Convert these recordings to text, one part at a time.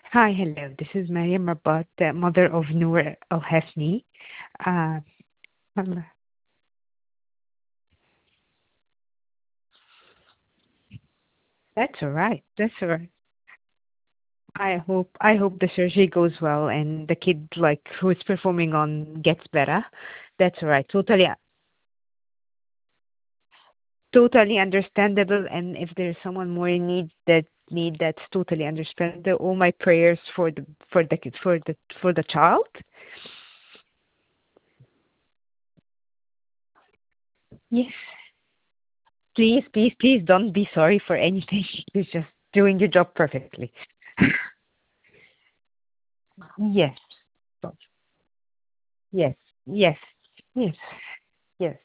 Hi, hello. This is Mariam Rabat, the mother of Noor Al Hafni. Uh, um, that's all right. That's all right. I hope the surgery goes well and the kid like who is performing on gets better. That's all right. Totally understandable. And if there's someone more in need, that's totally understandable. All my prayers for the kid for the child. Yes. Please don't be sorry for anything. You're just doing your job perfectly. Yes. Yes. Yes. Yes. Yes.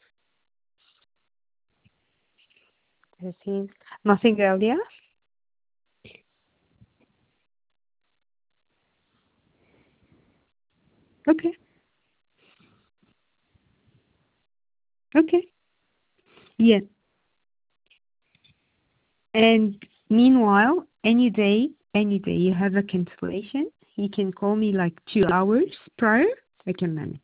13. Nothing earlier? Okay. Okay. Yes. And meanwhile, any day you have a cancellation, you can call me like 2 hours prior. I can manage.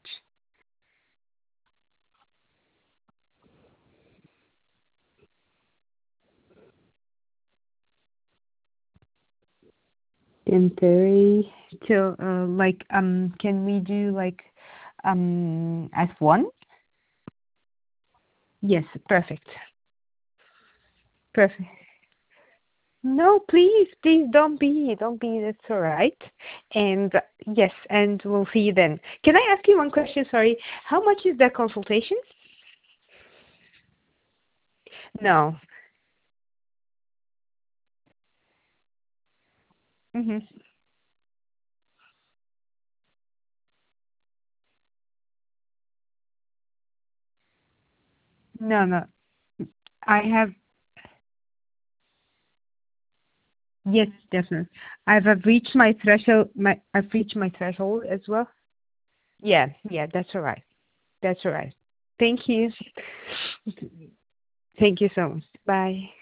10:30 till like can we do like at 1? Yes, perfect. Perfect. No, please don't be. That's all right. And yes, and we'll see you then. Can I ask you one question? Sorry. How much is the consultation? No. Mhm. No, no. I have yes, definitely. I've reached my threshold. I've reached my threshold as well. Yeah, yeah. That's all right. That's all right. Thank you. Thank you so much. Bye.